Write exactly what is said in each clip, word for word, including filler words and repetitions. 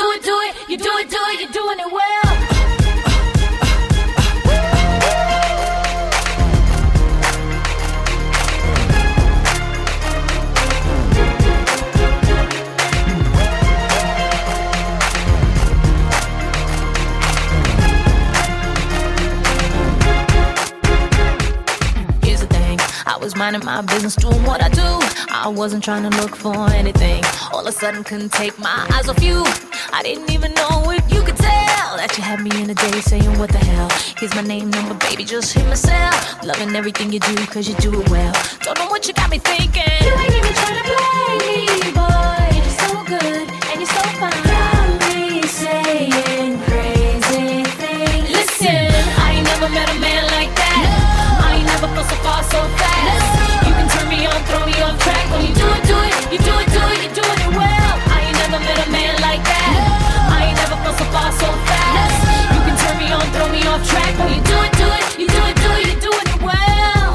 it, do it, you do it, do it, you're doing it well. I was minding my business, doing what I do. I wasn't trying to look for anything. All of a sudden, couldn't take my eyes off you. I didn't even know if you could tell that you had me in a day saying, what the hell? Here's my name, number, baby, just hit my cell. Loving everything you do, cause you do it well. Don't know what you got me thinking. You ain't even trying to play me, boy. You're just so good, and you're so fine. Got me saying crazy things. Listen, I ain't never met a man like that. No. I ain't never felt so far, so fast. No. You can turn me on, throw me off track. When you do it, do it, you do it, do it, you're doing it well. I ain't never met a man like that. No. I ain't never felt so far, so fast. No. You can turn me on, throw me off track. When you do it, do it, you do it, do it, you're doing it well.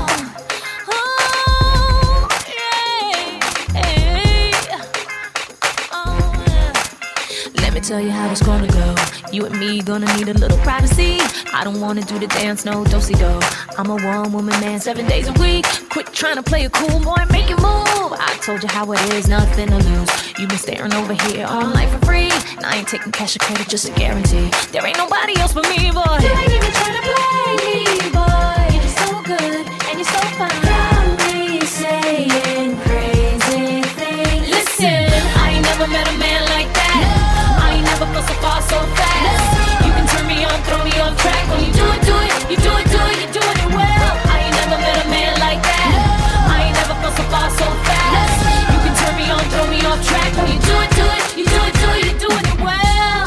Oh, yeah, hey. Oh, yeah. Let me tell you how it's gonna go. You and me gonna need a little privacy. I don't wanna do the dance, no do-si-do. I'm a one-woman man, seven days a week. Quit trying to play a cool boy, make it move. I told you how it is, nothing to lose. You been staring over here all night for free, and I ain't taking cash or credit, just a guarantee. There ain't nobody else but me, boy. You ain't even trying to play me, boy. You're so good, and you're so fine. Got me saying crazy things. Listen, I ain't never met a man like that. No. I ain't never felt so far, so fast. No. You can turn me on, throw me off track. When you do it, do it, you do it, do it, you're doing it well. I ain't never met a man like that. No. I ain't never felt so far, so fast. No. You can turn me on, throw me off track. When you do it, do it, you do it, do it, you're doing it well.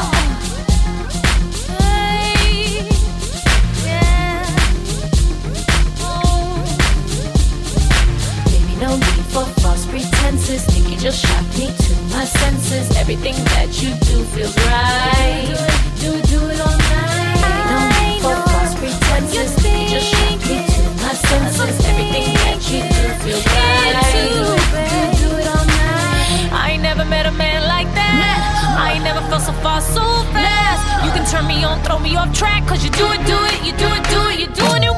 Hey, yeah. Oh. Baby, no need for false pretenses. Think you just shocked me to my senses. Everything that you do feels right. Do it, do it all night. No need for false pretenses. Think you just shocked me to my senses. Everything that you do feels right. Do it, do it all night. I ain't never met a man like that. No. I ain't never felt so far, so fast. No. You can turn me on, throw me off track. Cause you do it, do it, you do it, do it, you're doing it